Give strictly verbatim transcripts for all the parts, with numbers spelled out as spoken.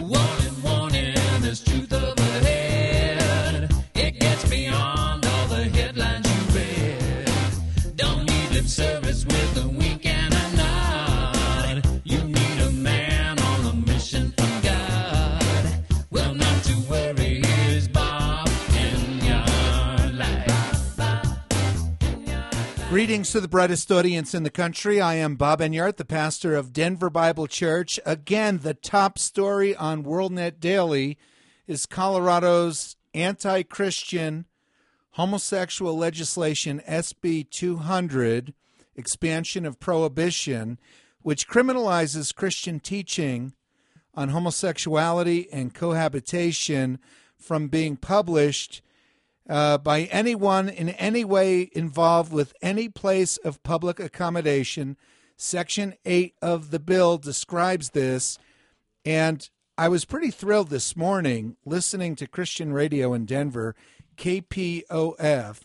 Warning, warning, there's truth up ahead. It gets beyond all the headlines you read. Don't need lip service with a wink and a nod. You need a man on a mission from God. Well, not to worry, here's Bob Enyart Live. Greetings to the brightest audience in the country. I am Bob Enyart, the pastor of Denver Bible Church. Again, the top story on WorldNet Daily is Colorado's anti-Christian homosexual legislation, S B two hundred, expansion of prohibition, which criminalizes Christian teaching on homosexuality and cohabitation from being published Uh, by anyone in any way involved with any place of public accommodation. Section eight of the bill describes this, and I was pretty thrilled this morning listening to Christian radio in Denver, K P O F,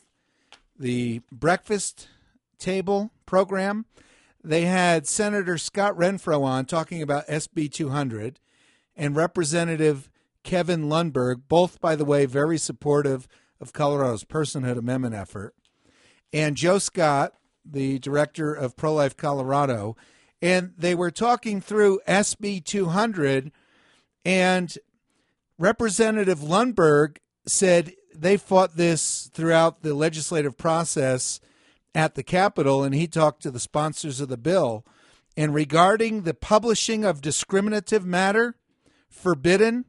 the breakfast table program. They had Senator Scott Renfro on talking about S B two hundred and Representative Kevin Lundberg, both, by the way, very supportive of Colorado's personhood amendment effort, and Joe Scott, the director of Pro-Life Colorado, and they were talking through S B two hundred, and Representative Lundberg said they fought this throughout the legislative process at the Capitol, and he talked to the sponsors of the bill. And regarding the publishing of discriminative matter forbidden,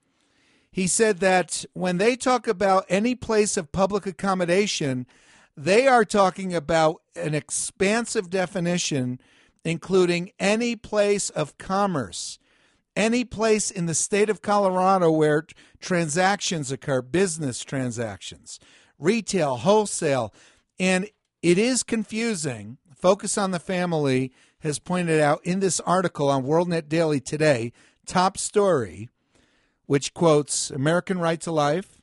he said that when they talk about any place of public accommodation, they are talking about an expansive definition, including any place of commerce, any place in the state of Colorado where transactions occur, business transactions, retail, wholesale. And it is confusing. Focus on the Family has pointed out in this article on WorldNet Daily today, top story, which quotes American Right to Life,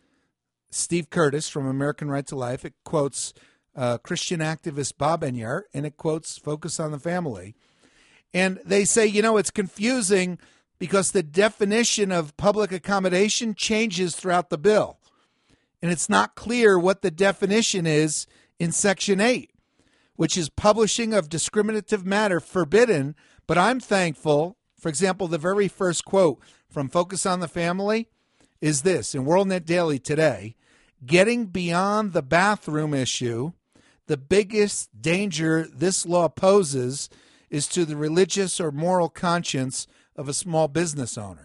Steve Curtis from American Right to Life. It quotes uh, Christian activist Bob Enyart, and it quotes Focus on the Family. And they say, you know, it's confusing because the definition of public accommodation changes throughout the bill. And it's not clear what the definition is in Section eight, which is publishing of discriminative matter forbidden. But I'm thankful, for example, the very first quote from Focus on the Family is this in WorldNet Daily today: getting beyond the bathroom issue, the biggest danger this law poses is to the religious or moral conscience of a small business owner.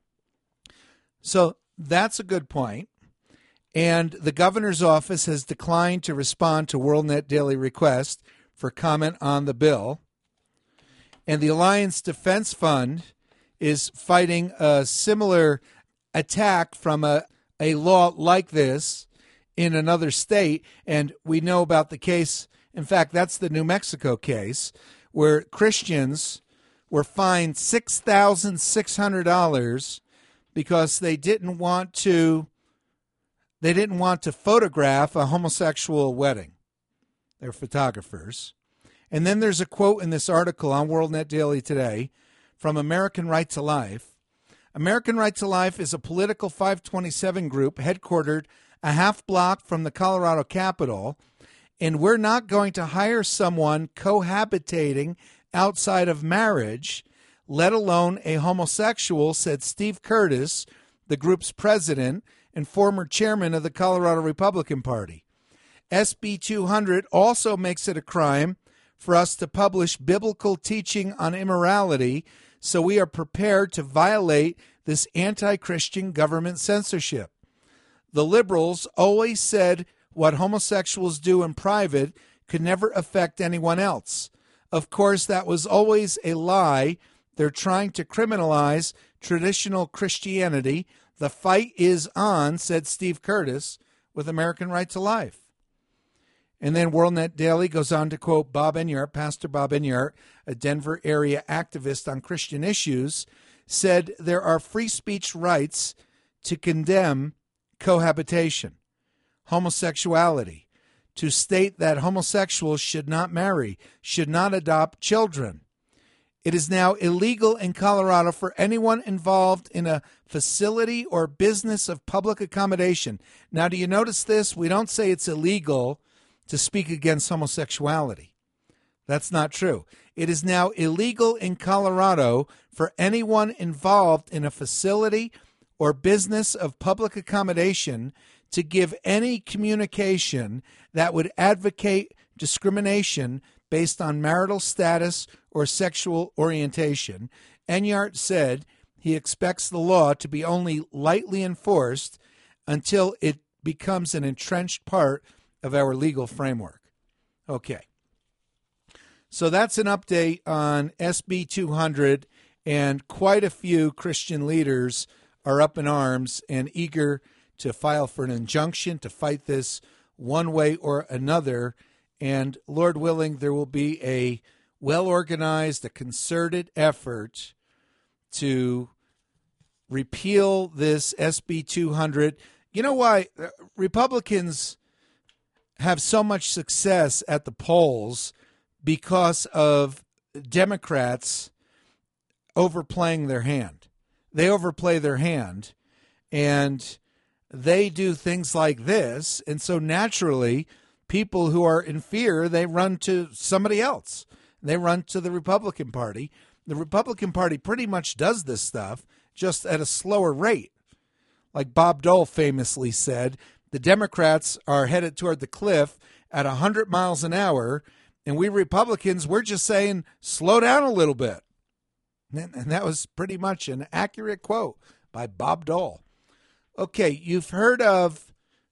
So that's a good point. And the governor's office has declined to respond to WorldNet Daily request for comment on the bill. And the Alliance Defense Fund is fighting a similar attack from a, a law like this in another state. And we know about the case. In fact, that's the New Mexico case where Christians were fined six thousand six hundred dollars because they didn't want to they didn't want to photograph a homosexual wedding. They're photographers. And then there's a quote in this article on WorldNet Daily today from American Right to Life. American Right to Life is a political five twenty-seven group headquartered a half block from the Colorado Capitol, and we're not going to hire someone cohabitating outside of marriage, let alone a homosexual, said Steve Curtis, the group's president and former chairman of the Colorado Republican Party. S B two hundred also makes it a crime for us to publish biblical teaching on immorality, so we are prepared to violate this anti-Christian government censorship. The liberals always said what homosexuals do in private could never affect anyone else. Of course, that was always a lie. They're trying to criminalize traditional Christianity. The fight is on, said Steve Curtis with American Right to Life. And then WorldNet Daily goes on to quote Bob Enyart, Pastor Bob Enyart, a Denver area activist on Christian issues, said there are free speech rights to condemn cohabitation, homosexuality, to state that homosexuals should not marry, should not adopt children. It is now illegal in Colorado for anyone involved in a facility or business of public accommodation. Now, do you notice this? We don't say it's illegal to speak against homosexuality. That's not true. It is now illegal in Colorado for anyone involved in a facility or business of public accommodation to give any communication that would advocate discrimination based on marital status or sexual orientation. Enyart said he expects the law to be only lightly enforced until it becomes an entrenched part of our legal framework. Okay. So that's an update on S B two hundred, and quite a few Christian leaders are up in arms and eager to file for an injunction to fight this one way or another. And Lord willing, there will be a well-organized, a concerted effort to repeal this S B two hundred. You know why Republicans have so much success at the polls? Because of Democrats overplaying their hand. They overplay their hand, and they do things like this. And so naturally, people who are in fear, they run to somebody else. They run to the Republican Party. The Republican Party pretty much does this stuff, just at a slower rate. Like Bob Dole famously said, the Democrats are headed toward the cliff at one hundred miles an hour, and we Republicans, we're just saying, slow down a little bit. And that was pretty much an accurate quote by Bob Dole. Okay, you've heard of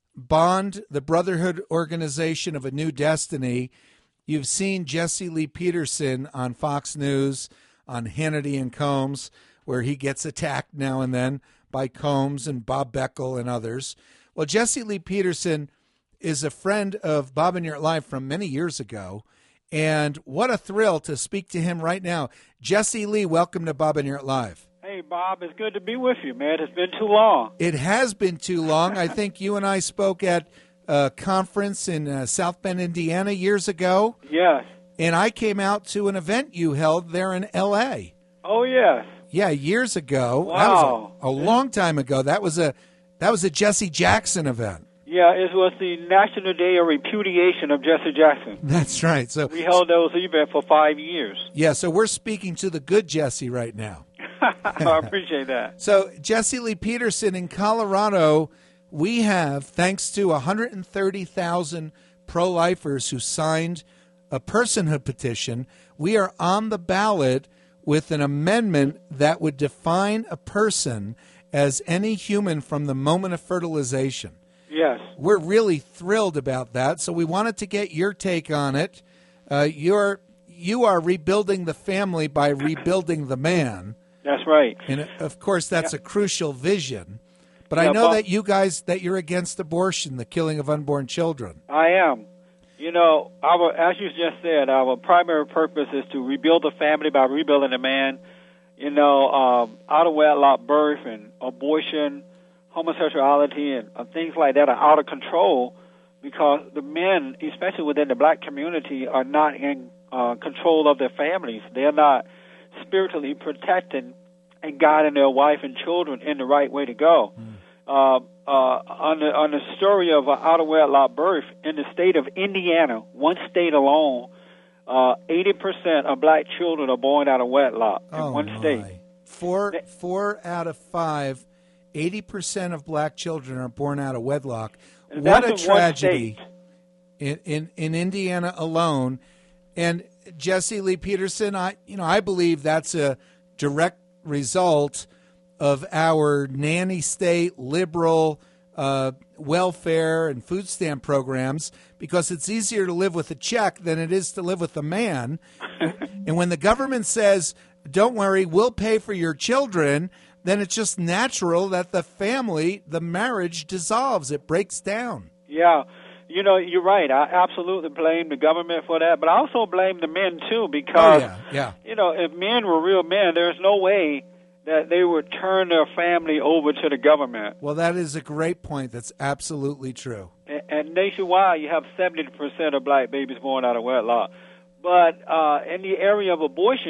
Bond, the Brotherhood Organization of a New Destiny. You've seen Jesse Lee Peterson on Fox News, on Hannity and Combs, where he gets attacked now and then by Combs and Bob Beckel and others. Well, Jesse Lee Peterson is a friend of Bob and Your Life from many years ago. And what a thrill to speak to him right now. Jesse Lee, welcome to Bob and Your Live. Hey, Bob, it's good to be with you, man. It's been too long. It has been too long. I think you and I spoke at a conference in uh, South Bend, Indiana years ago. Yes. And I came out to an event you held there in L A. Oh, yes. Yeah, years ago. Wow. That was a, a long time ago. That was a that was a Jesse Jackson event. Yeah, it was the National Day of Repudiation of Jesse Jackson. That's right. So we held those events for five years. Yeah, so we're speaking to the good Jesse right now. I appreciate that. So Jesse Lee Peterson in Colorado, we have, thanks to one hundred thirty thousand pro-lifers who signed a personhood petition, we are on the ballot with an amendment that would define a person as any human from the moment of fertilization. Yes. We're really thrilled about that, so we wanted to get your take on it. Uh, you're, you are rebuilding the family by rebuilding the man. That's right. And, of course, that's yeah. a crucial vision. But yeah, I know Bob, that you guys, that you're against abortion, the killing of unborn children. I am. You know, our, as you just said, our primary purpose is to rebuild the family by rebuilding the man. You know, um, out-of-wedlock birth and abortion, homosexuality and uh, things like that are out of control because the men, especially within the black community, are not in uh, control of their families. They're not spiritually protecting and guiding their wife and children in the right way to go. Mm. Uh, uh, on, the, on the story of uh, out-of-wedlock birth, in the state of Indiana, one state alone, uh, eighty percent of black children are born out of wedlock in oh one my. state. Four, four out of five, eighty percent of black children are born out of wedlock. And what a that's in one tragedy state. in, in in Indiana alone. And Jesse Lee Peterson, I you know I believe that's a direct result of our nanny state liberal uh, welfare and food stamp programs, because it's easier to live with a check than it is to live with a man. And when the government says, "Don't worry, we'll pay for your children," then it's just natural that the family, the marriage dissolves. It breaks down. Yeah. You know, you're right. I absolutely blame the government for that, but I also blame the men, too, because, oh, yeah, yeah. you know, if men were real men, there's no way that they would turn their family over to the government. Well, that is a great point. That's absolutely true. And, and nationwide, you have seventy percent of black babies born out of wedlock. But uh, in the area of abortion,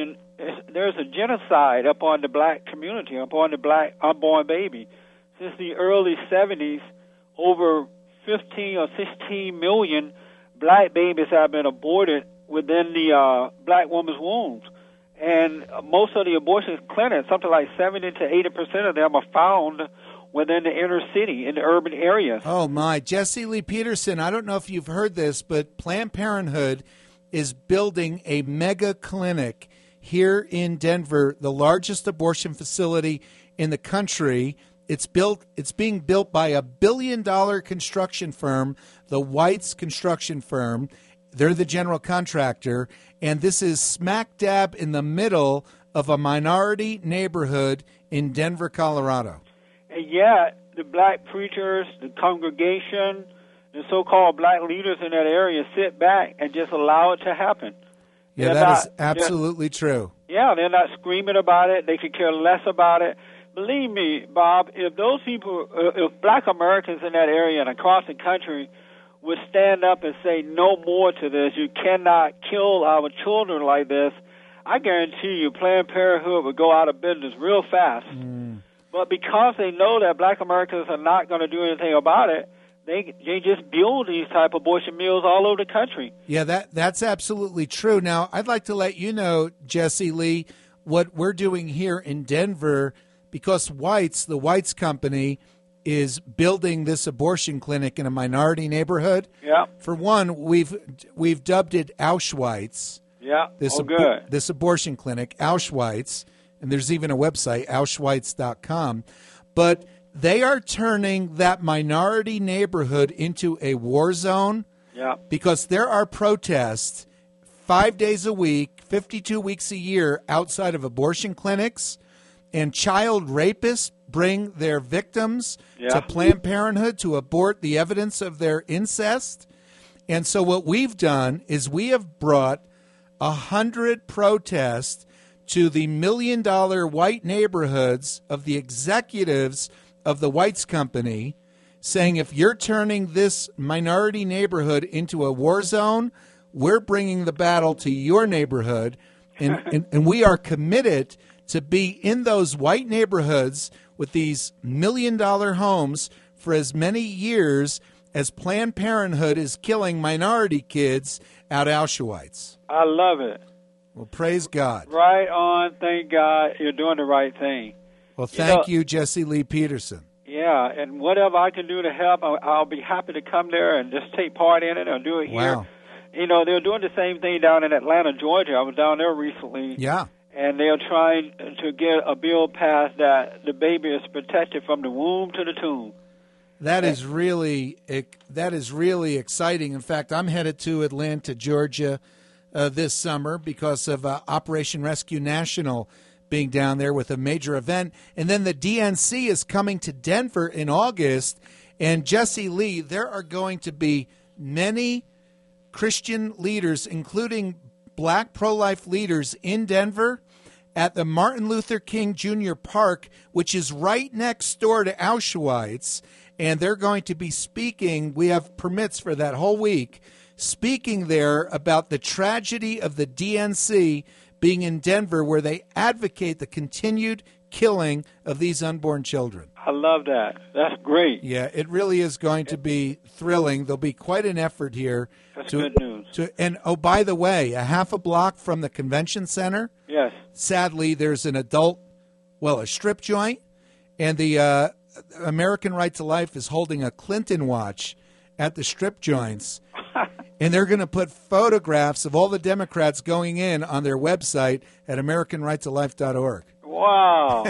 it's, there's a genocide upon the black community, upon the black unborn baby. Since the early seventies, over fifteen or sixteen million black babies have been aborted within the uh, black woman's wombs. And most of the abortion clinics, something like seventy to eighty percent of them are found within the inner city, in the urban areas. Oh, my. Jesse Lee Peterson, I don't know if you've heard this, but Planned Parenthood is building a mega clinic here in Denver, the largest abortion facility in the country. It's built. It's being built by a billion-dollar construction firm, the Whites Construction Firm. They're the general contractor, and this is smack dab in the middle of a minority neighborhood in Denver, Colorado. And yet, the black preachers, the congregation, the so-called black leaders in that area sit back and just allow it to happen. Yeah, They're that not, is absolutely true. Yeah, they're not screaming about it. They could care less about it. Believe me, Bob, if those people, uh, if black Americans in that area and across the country would stand up and say no more to this, you cannot kill our children like this, I guarantee you Planned Parenthood would go out of business real fast. Mm. But because they know that black Americans are not going to do anything about it, they they just build these type of abortion mills all over the country. Yeah, that that's absolutely true. Now, I'd like to let you know, Jesse Lee, what we're doing here in Denver, because Whites, the Whites Company, is building this abortion clinic in a minority neighborhood. Yeah. For one, we've we've dubbed it Auschwitz. Yeah. This oh, abo- good. this abortion clinic, Auschwitz, and there's even a website, Auschwitz dot com. But they are turning that minority neighborhood into a war zone. Yeah. Because there are protests five days a week, fifty-two weeks a year outside of abortion clinics, and child rapists bring their victims Yeah. to Planned Parenthood to abort the evidence of their incest. And so what we've done is we have brought a hundred protests to the million-dollar white neighborhoods of the executives of the Whites Company, saying if you're turning this minority neighborhood into a war zone, we're bringing the battle to your neighborhood, and, and, and we are committed to be in those white neighborhoods with these million-dollar homes for as many years as Planned Parenthood is killing minority kids at Auschwitz. I love it. Well, praise God. Right on. Thank God you're doing the right thing. Well, thank You know- you, Jesse Lee Peterson. Yeah, and whatever I can do to help, I'll, I'll be happy to come there and just take part in it or do it here. Wow. You know, they're doing the same thing down in Atlanta, Georgia. I was down there recently. Yeah. And they're trying to get a bill passed that the baby is protected from the womb to the tomb. That is really that is really exciting. In fact, I'm headed to Atlanta, Georgia, uh, this summer because of uh, Operation Rescue National being down there with a major event, and then the D N C is coming to Denver in August. And Jesse Lee, there are going to be many Christian leaders, including black pro-life leaders, in Denver at the Martin Luther King Junior Park, which is right next door to Auschwitz. And they're going to be speaking, we have permits for that whole week, speaking there about the tragedy of the D N C being in Denver, where they advocate the continued killing of these unborn children. I love that. That's great. Yeah, it really is going to be thrilling. There'll be quite an effort here. That's to, good news. To, and, oh, by the way, a half a block from the convention center, Yes. sadly, there's an adult, well, a strip joint, and the uh, American Right to Life is holding a Clinton watch at the strip joints, and they're going to put photographs of all the Democrats going in on their website at American Right to Life dot org. Wow.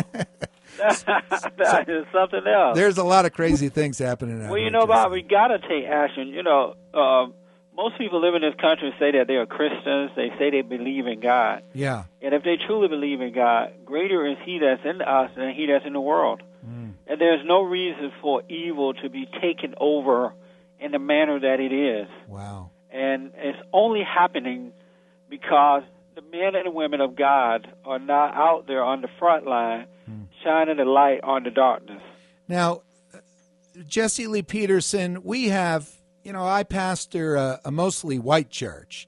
that is something else. There's a lot of crazy things happening out Well, you here, know, Jesse. Bob, we got to take action. You know, um, most people live in this country say that they are Christians. They say they believe in God. Yeah. And if they truly believe in God, greater is He that's in us than He that's in the world. Mm. And there's no reason for evil to be taken over in the manner that it is. Wow. And it's only happening because the men and the women of God are not out there on the front line mm. shining the light on the darkness. Now, Jesse Lee Peterson, we have, you know, I pastor a, a mostly white church. Yes.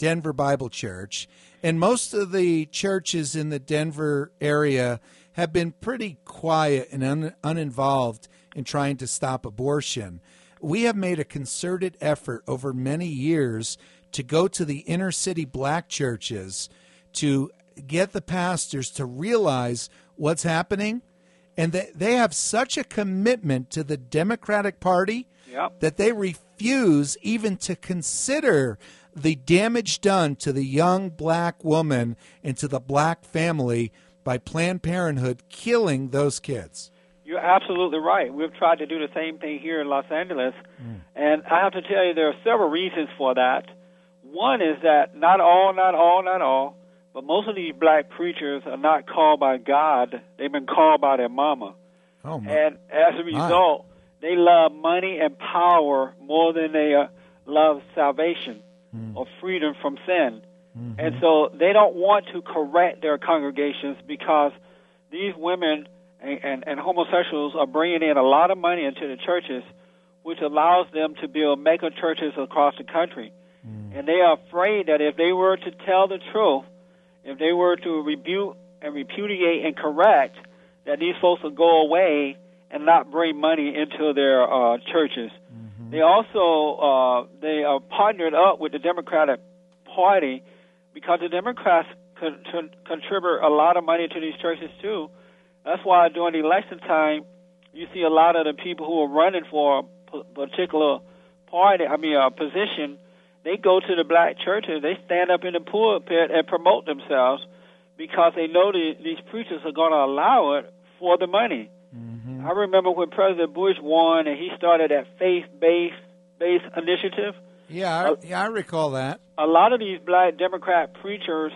Denver Bible Church, and most of the churches in the Denver area have been pretty quiet and un- uninvolved in trying to stop abortion. We have made a concerted effort over many years to go to the inner city black churches to get the pastors to realize what's happening. And they, they have such a commitment to the Democratic Party Yep. that they refuse even to consider the damage done to the young black woman and to the black family by Planned Parenthood killing those kids. You're absolutely right. We've tried to do the same thing here in Los Angeles, mm. and I have to tell you there are several reasons for that. One is that not all, not all, not all, but most of these black preachers are not called by God. They've been called by their mama. Oh, my. And as a result, my. they love money and power more than they uh, love salvation mm. or freedom from sin. Mm-hmm. And so they don't want to correct their congregations because these women and, and, and homosexuals are bringing in a lot of money into the churches, which allows them to build mega churches across the country. Mm. And they are afraid that if they were to tell the truth, if they were to rebuke and repudiate and correct, that these folks will go away and not bring money into their uh, churches. Mm-hmm. They also uh, they are partnered up with the Democratic Party because the Democrats con- con- contribute a lot of money to these churches too. That's why during election time, you see a lot of the people who are running for a p- particular party, I mean, a position, they go to the black churches, they stand up in the pulpit and promote themselves because they know the, these preachers are going to allow it for the money. Mm-hmm. I remember when President Bush won and he started that faith-based based initiative. Yeah, I, uh, yeah, I recall that. A lot of these black Democrat preachers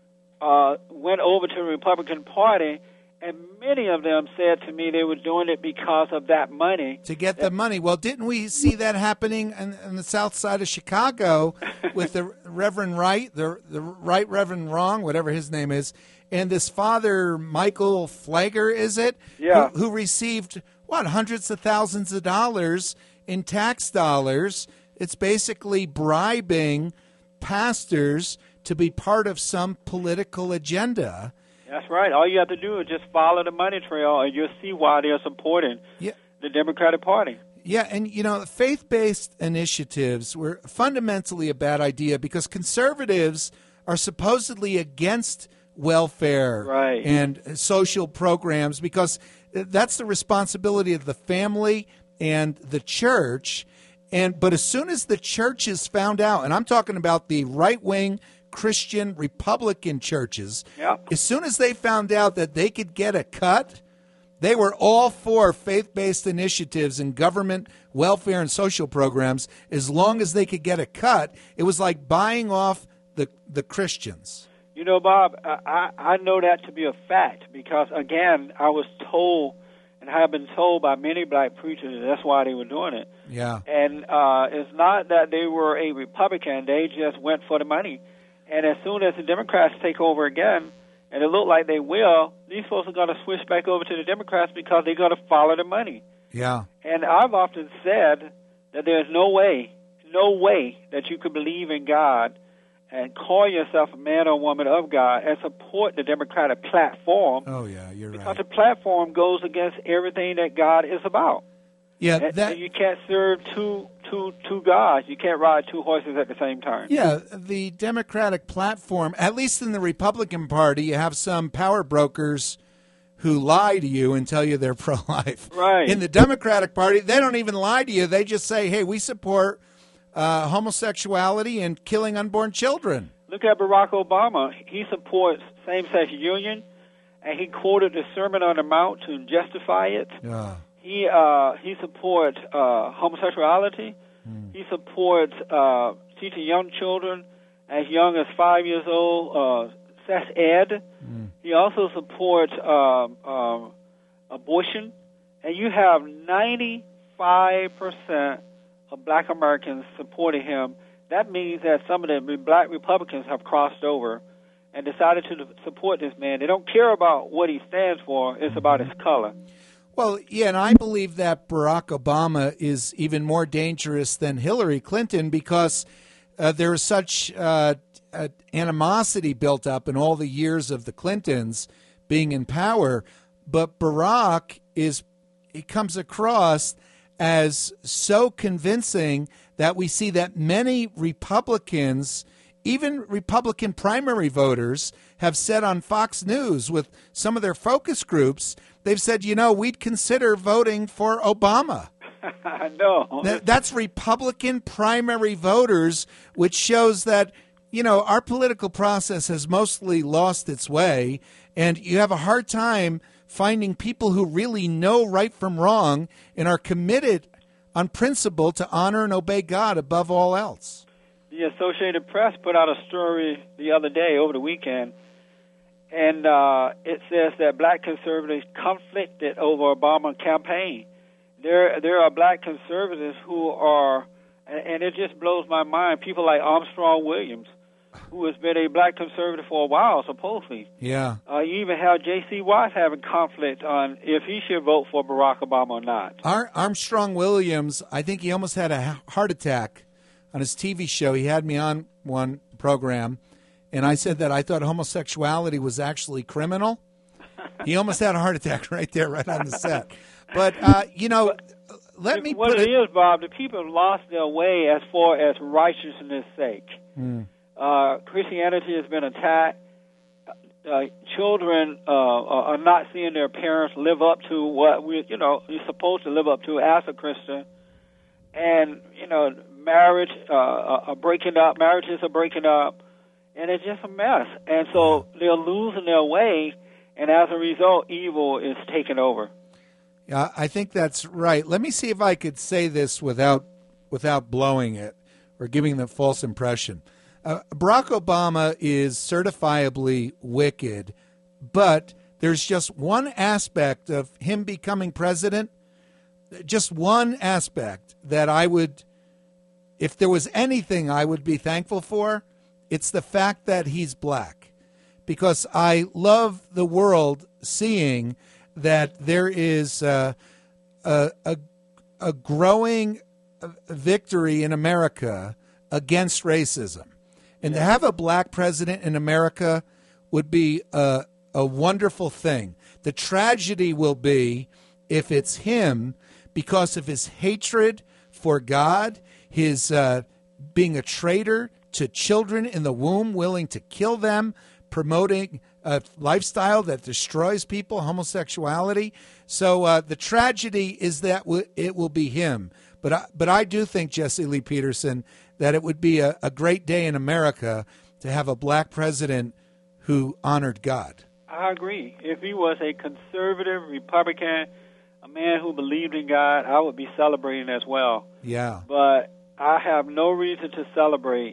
uh, went over to the Republican Party, and many of them said to me they were doing it because of that money. To get the money. Well, didn't we see that happening in, in the south side of Chicago with the Reverend Wright, the, the Right Reverend Wrong, whatever his name is, and this Father Michael Flagger, is it? Yeah. Who, who received, what, hundreds of thousands of dollars in tax dollars. It's basically bribing pastors to be part of some political agenda. That's right. All you have to do is just follow the money trail, and you'll see why they're supporting yeah. the Democratic Party. Yeah, and, you know, faith-based initiatives were fundamentally a bad idea because conservatives are supposedly against welfare right. and social programs because that's the responsibility of the family and the church. And but as soon as the churches found out, and I'm talking about the right-wing Christian Republican churches, yep. as soon as they found out that they could get a cut, they were all for faith-based initiatives and government welfare and social programs as long as they could get a cut. It was like buying off the the Christians. You know, Bob, I, I know that to be a fact because, again, I was told and have been told by many black preachers that's why they were doing it. Yeah. And uh, it's not that they were a Republican. They just went for the money. And as soon as the Democrats take over again, and it looked like they will, these folks are going to switch back over to the Democrats because they're going to follow the money. Yeah. And I've often said that there's no way, no way that you could believe in God and call yourself a man or woman of God and support the Democratic platform. Oh, yeah, you're because right. Because the platform goes against everything that God is about. Yeah, and, that... and you can't serve two, two, two gods. You can't ride two horses at the same time. Yeah, the Democratic platform, at least in the Republican Party, you have some power brokers who lie to you and tell you they're pro-life. Right. In the Democratic Party, they don't even lie to you. They just say, hey, we support uh, homosexuality and killing unborn children. Look at Barack Obama. He supports same-sex union, and he quoted the Sermon on the Mount to justify it. Yeah. He uh, he supports uh, homosexuality. Mm. He supports uh, teaching young children as young as five years old uh, sex ed. Mm. He also supports uh, uh, abortion. And you have ninety-five percent of black Americans supporting him. That means that some of the black Republicans have crossed over and decided to support this man. They don't care about what he stands for. It's about his color. Well, yeah, and I believe that Barack Obama is even more dangerous than Hillary Clinton because uh, there is such uh, a animosity built up in all the years of the Clintons being in power. But Barack is, it comes across as so convincing that we see that many Republicans, even Republican primary voters, have said on Fox News with some of their focus groups, they've said, you know, we'd consider voting for Obama. No. That, that's Republican primary voters, which shows that, you know, our political process has mostly lost its way, and you have a hard time finding people who really know right from wrong and are committed on principle to honor and obey God above all else. The Associated Press put out a story the other day, over the weekend, and uh, it says that black conservatives conflicted over Obama campaign. There, there are black conservatives who are, and it just blows my mind, people like Armstrong Williams, who has been a black conservative for a while, supposedly. Yeah. Uh, you even have J C. Watts having conflict on if he should vote for Barack Obama or not. Ar- Armstrong Williams, I think he almost had a heart attack on his T V show. He had me on one program, and I said that I thought homosexuality was actually criminal. He almost had a heart attack right there, right on the set. But, uh, you know, let me what put it it... is, Bob, the people have lost their way as far as righteousness' sake. Hmm. Uh, Christianity has been attacked. Uh, children uh, are not seeing their parents live up to what we, you know, you're supposed to live up to as a Christian. And, you know, marriage uh, are breaking up, marriages are breaking up, and it's just a mess. And so they're losing their way, and as a result, evil is taking over. Yeah, I think that's right. Let me see if I could say this without without blowing it or giving the false impression. Uh, Barack Obama is certifiably wicked, but there's just one aspect of him becoming president, just one aspect that I would, if there was anything I would be thankful for, it's the fact that he's black. Because I love the world seeing that there is uh, a, a, a growing victory in America against racism. And to have a black president in America would be a, a wonderful thing. The tragedy will be if it's him because of his hatred for God, his uh, being a traitor to children in the womb, willing to kill them, promoting a lifestyle that destroys people, homosexuality. So uh, the tragedy is that w- it will be him. But I, but I do think, Jesse Lee Peterson, that it would be a, a great day in America to have a black president who honored God. I agree. If he was a conservative Republican, a man who believed in God, I would be celebrating as well. Yeah. But I have no reason to celebrate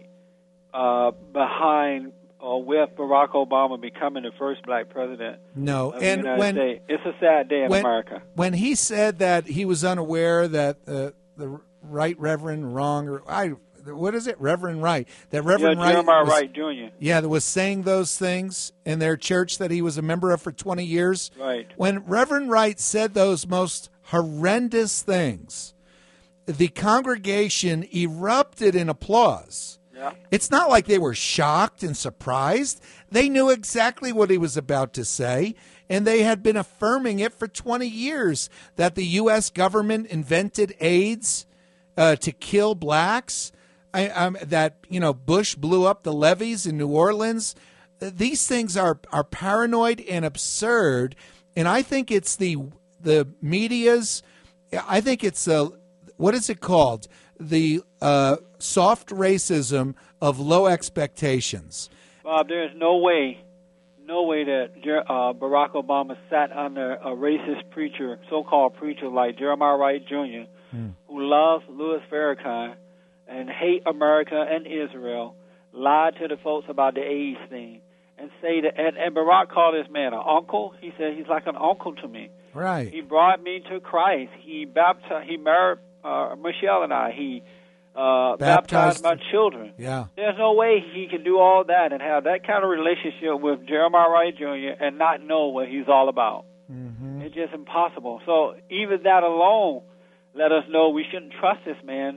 uh, behind or with Barack Obama becoming the first black president no. of and the United when, States. It's a sad day in when, America. When he said that he was unaware that uh, the Right Reverend Wrong, or I, what is it, Reverend Wright, that Reverend yeah, Wright, Jeremiah was, Wright Junior yeah, that was saying those things in their church that he was a member of for twenty years. Right. When Reverend Wright said those most horrendous things, the congregation erupted in applause. Yeah. It's not like they were shocked and surprised. They knew exactly what he was about to say, and they had been affirming it for twenty years, that the U S government invented AIDS uh, to kill blacks, I, um, that, you know, Bush blew up the levees in New Orleans. These things are, are paranoid and absurd, and I think it's the the media's, I think it's, a, what is it called? The uh, soft racism of low expectations. Bob, there is no way, no way that uh, Barack Obama sat under a racist preacher, so-called preacher like Jeremiah Wright Junior, hmm. who loves Louis Farrakhan and hate America and Israel, lied to the folks about the AIDS thing, and say that. And, and Barack called this man an uncle. He said he's like an uncle to me. Right. He brought me to Christ. He baptized. He married uh, Michelle and I. He uh, baptized, baptized my children. Yeah. There's no way he can do all that and have that kind of relationship with Jeremiah Wright Junior and not know what he's all about. Mm-hmm. It's just impossible. So even that alone let us know we shouldn't trust this man,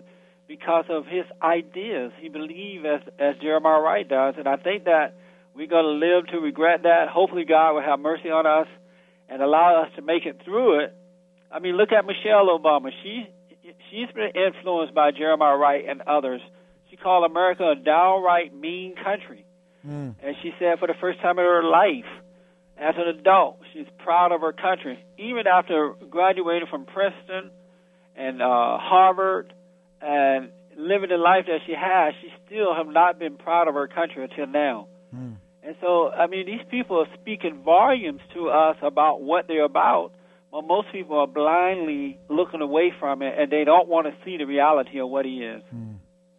because of his ideas. He believed as, as Jeremiah Wright does, and I think that we're going to live to regret that. Hopefully God will have mercy on us and allow us to make it through it. I mean, look at Michelle Obama. She, she's been influenced by Jeremiah Wright and others. She called America a downright mean country. Mm. And she said for the first time in her life, as an adult, she's proud of her country. Even after graduating from Princeton and uh, Harvard and living the life that she has, she still have not been proud of her country until now. Mm. And so, I mean, these people are speaking volumes to us about what they're about, but most people are blindly looking away from it, and they don't want to see the reality of what he is. Mm.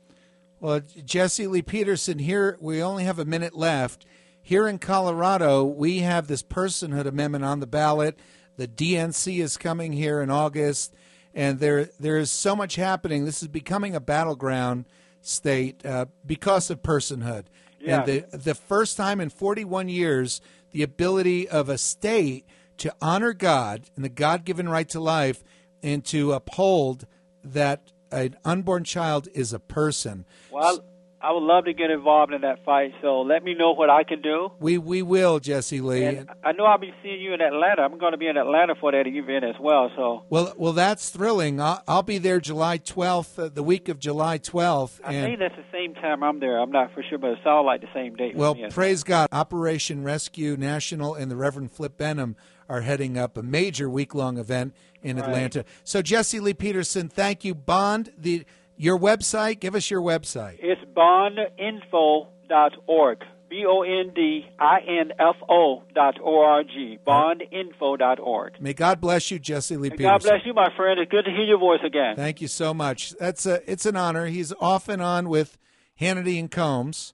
Well, Jesse Lee Peterson, here we only have a minute left. Here in Colorado, we have this personhood amendment on the ballot. The D N C is coming here in August, and there there is so much happening. This is becoming a battleground state uh, because of personhood. Yeah. And the the first time in forty-one years, the ability of a state to honor God and the God-given right to life and to uphold that an unborn child is a person. Well, I would love to get involved in that fight, so let me know what I can do. We we will, Jesse Lee. And I know I'll be seeing you in Atlanta. I'm going to be in Atlanta for that event as well. So well, well, that's thrilling. I'll, I'll be there July twelfth, uh, the week of July twelfth. I and think that's the same time I'm there. I'm not for sure, but it sounds like the same date. Well, praise God. Operation Rescue National and the Reverend Flip Benham are heading up a major week-long event in right. Atlanta. So, Jesse Lee Peterson, thank you. Bond, the your website, give us your website. It's bond info dot org, B O N D I N F O dot O R G, bond info dot org. May God bless you, Jesse Lee and Peterson. God bless you, my friend. It's good to hear your voice again. Thank you so much. That's a, it's an honor. He's off and on with Hannity and Combs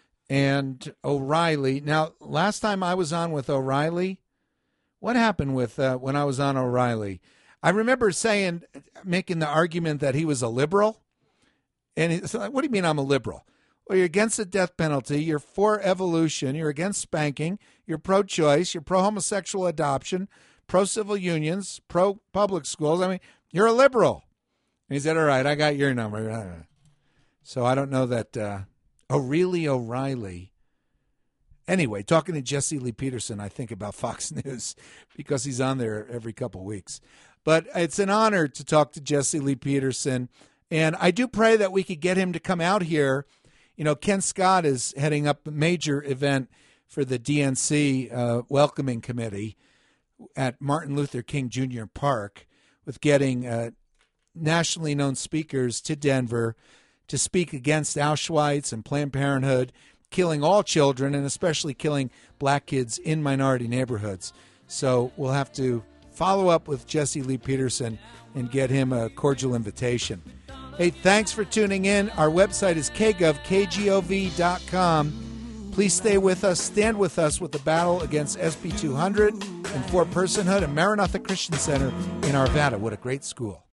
and O'Reilly. Now, last time I was on with O'Reilly, what happened with uh, when I was on O'Reilly? I remember saying, making the argument that he was a liberal. And he's like, what do you mean I'm a liberal? Well, you're against the death penalty. You're for evolution. You're against spanking. You're pro-choice. You're pro-homosexual adoption, pro-civil unions, pro-public schools. I mean, you're a liberal. And he said, all right, I got your number. So I don't know that uh, O'Reilly O'Reilly. Anyway, talking to Jesse Lee Peterson, I think about Fox News because he's on there every couple of weeks. But it's an honor to talk to Jesse Lee Peterson. And I do pray that we could get him to come out here. You know, Ken Scott is heading up a major event for the D N C uh, Welcoming Committee at Martin Luther King Junior Park with getting uh, nationally known speakers to Denver to speak against Auschwitz and Planned Parenthood, killing all children and especially killing black kids in minority neighborhoods. So we'll have to follow up with Jesse Lee Peterson and get him a cordial invitation. Hey, thanks for tuning in. Our website is k gov k gov dot com. Please stay with us, stand with us with the battle against S B two hundred and for personhood and Maranatha Christian Center in Arvada. What a great school.